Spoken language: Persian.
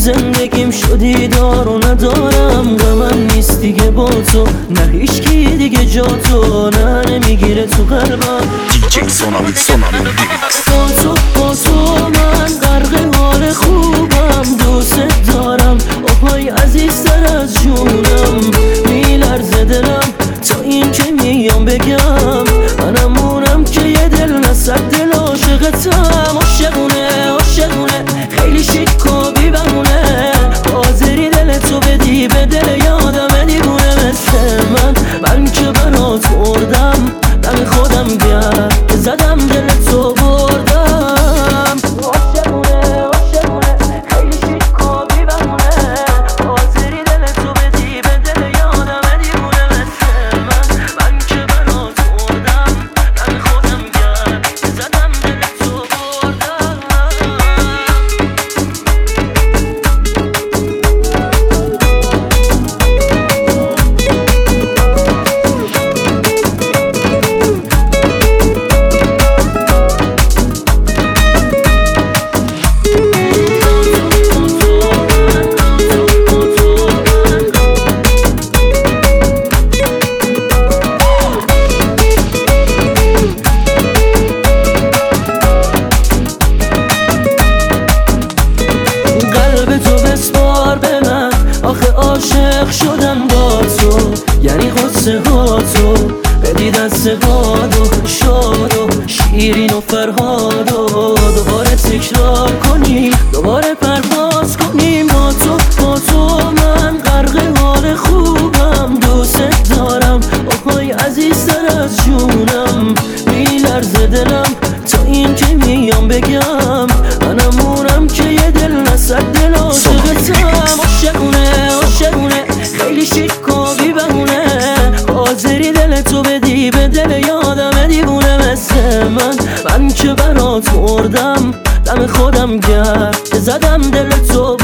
زندگیم شدی دار و ندارم غمم نیست دیگه با تو، نه هیچکی دیگه جا تو، نه نمیگیره تو قلبم. دیجی سونامی ریمیکس. با تو من غرق حال خوبم، دوست دارم آهای عزیزتر از جونم. میلرزه دلم تا این که میام بگم، منمونم که یه دل نصد دل عاشقتم. عاشقونه خیلی شیک و بی بهونه، حاضری دل تو بدی به دل یادم دیوونه مثل من که برات مردم، دم خودم گرد زدم دل تو بردم. عاشقونه خیلی شیک و بی بهونه، حاضری دل تو بدی به دل یادم دیوونه مثل من که برات مردم، دم خودم گرد زدم دل تو بردم. عاشق شدم با تو یعنی قصه ها تو، بدی دست باد و شاد و شیرین و فرهاد و دوباره تکرار کنی، دوباره پرواز کنیم با تو من غرق حال خوبم، دوست دارم آهای عزیزتر از جونم. میلرزه دلم تا این که میام بگم، منمونم که یه دل نصد دل عاشقتم. عاشقونه خیلی شیک و بی بهونه، حاضری دل تو بدی به دل یادم دیوونه مثل من که برات مردم، دم خودم گرد زدم دل تو